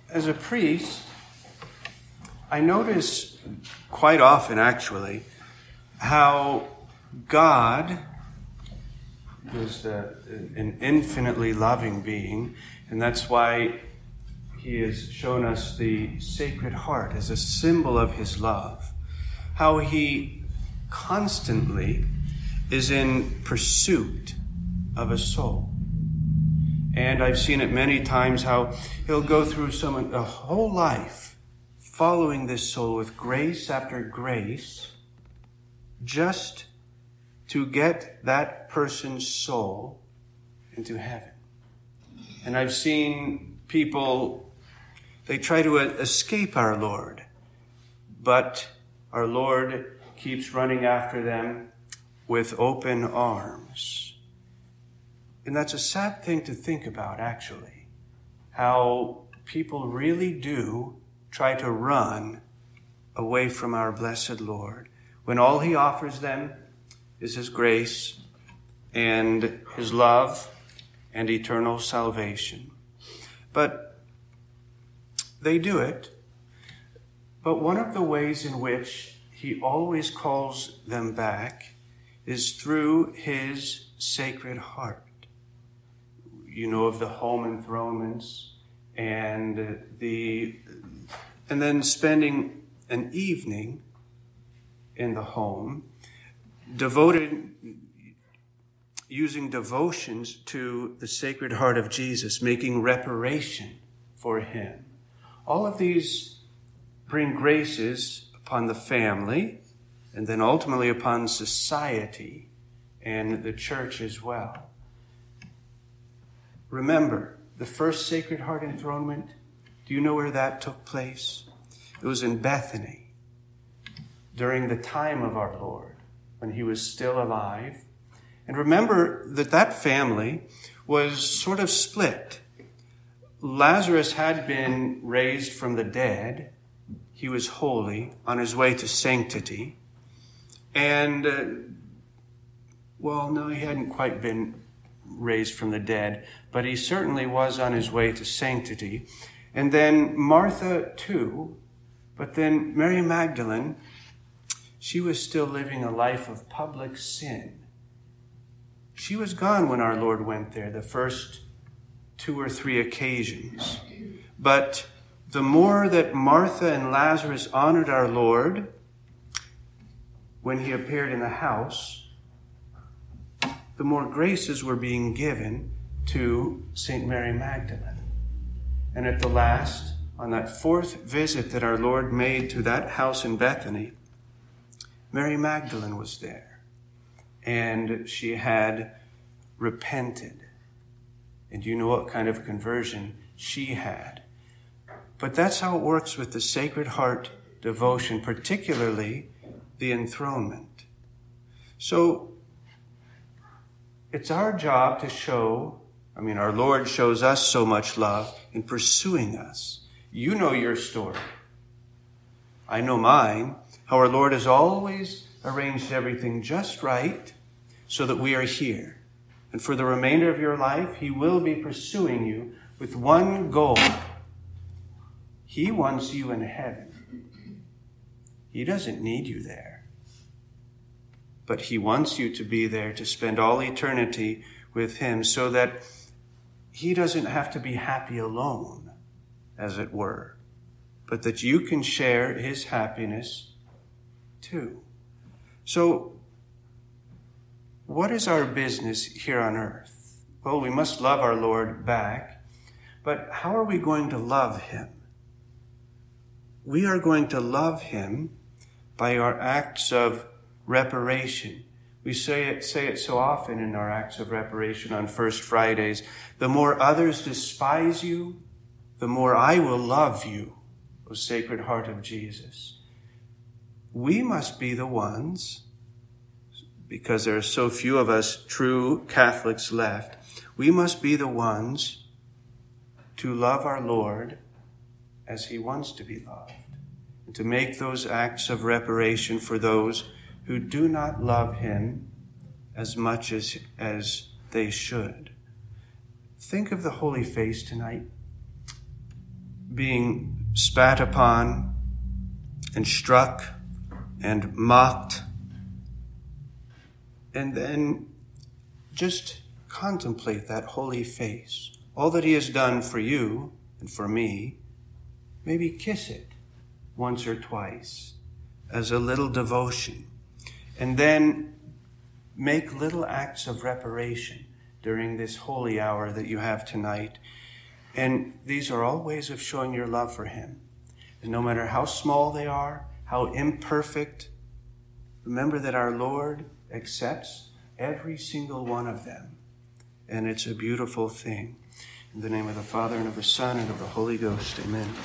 as a priest, I notice quite often, actually, how God is an infinitely loving being, and that's why he has shown us the Sacred Heart as a symbol of his love, how he constantly is in pursuit of a soul. And I've seen it many times how he'll go through a whole life following this soul with grace after grace just to get that person's soul into heaven. And I've seen people, they try to escape our Lord, but our Lord keeps running after them with open arms. And that's a sad thing to think about, actually, how people really do try to run away from our blessed Lord when all he offers them is his grace and his love and eternal salvation. But they do it. But one of the ways in which he always calls them back is through his Sacred Heart. You know of the home enthronements and then spending an evening in the home devoted, using devotions to the Sacred Heart of Jesus, making reparation for him. All of these bring graces upon the family and then ultimately upon society and the church as well. Remember, the first Sacred Heart enthronement, do you know where that took place? It was in Bethany during the time of our Lord, when he was still alive. And remember that family was sort of split. Lazarus had been raised from the dead. He was holy, on his way to sanctity. And, he hadn't quite been raised from the dead, but he certainly was on his way to sanctity. And then Martha too, but then Mary Magdalene, she was still living a life of public sin. She was gone when our Lord went there, the first 2 or 3 occasions. But the more that Martha and Lazarus honored our Lord when he appeared in the house, the more graces were being given to St. Mary Magdalene. And at the last, on that 4th visit that our Lord made to that house in Bethany, Mary Magdalene was there. And she had repented. And you know what kind of conversion she had. But that's how it works with the Sacred Heart devotion, particularly the enthronement. So it's our job to show, our Lord shows us so much love in pursuing us. You know your story. I know mine, how our Lord has always arranged everything just right so that we are here. And for the remainder of your life, he will be pursuing you with one goal. He wants you in heaven. He doesn't need you there. But he wants you to be there to spend all eternity with him so that he doesn't have to be happy alone, as it were, but that you can share his happiness too. So, what is our business here on earth? Well, we must love our Lord back, but how are we going to love him? We are going to love him by our acts of reparation. We say it so often in our acts of reparation on First Fridays. The more others despise you, the more I will love you, O Sacred Heart of Jesus. We must be the ones, because there are so few of us true Catholics left, we must be the ones to love our Lord as he wants to be loved, and to make those acts of reparation for those who do not love him as much as they should. Think of the Holy Face tonight. being spat upon and struck and mocked. And then just contemplate that holy face. All that he has done for you and for me, maybe kiss it once or twice as a little devotion. And then make little acts of reparation during this holy hour that you have tonight. And these are all ways of showing your love for him. And no matter how small they are, how imperfect, remember that our Lord accepts every single one of them. And it's a beautiful thing. In the name of the Father, and of the Son, and of the Holy Ghost, amen.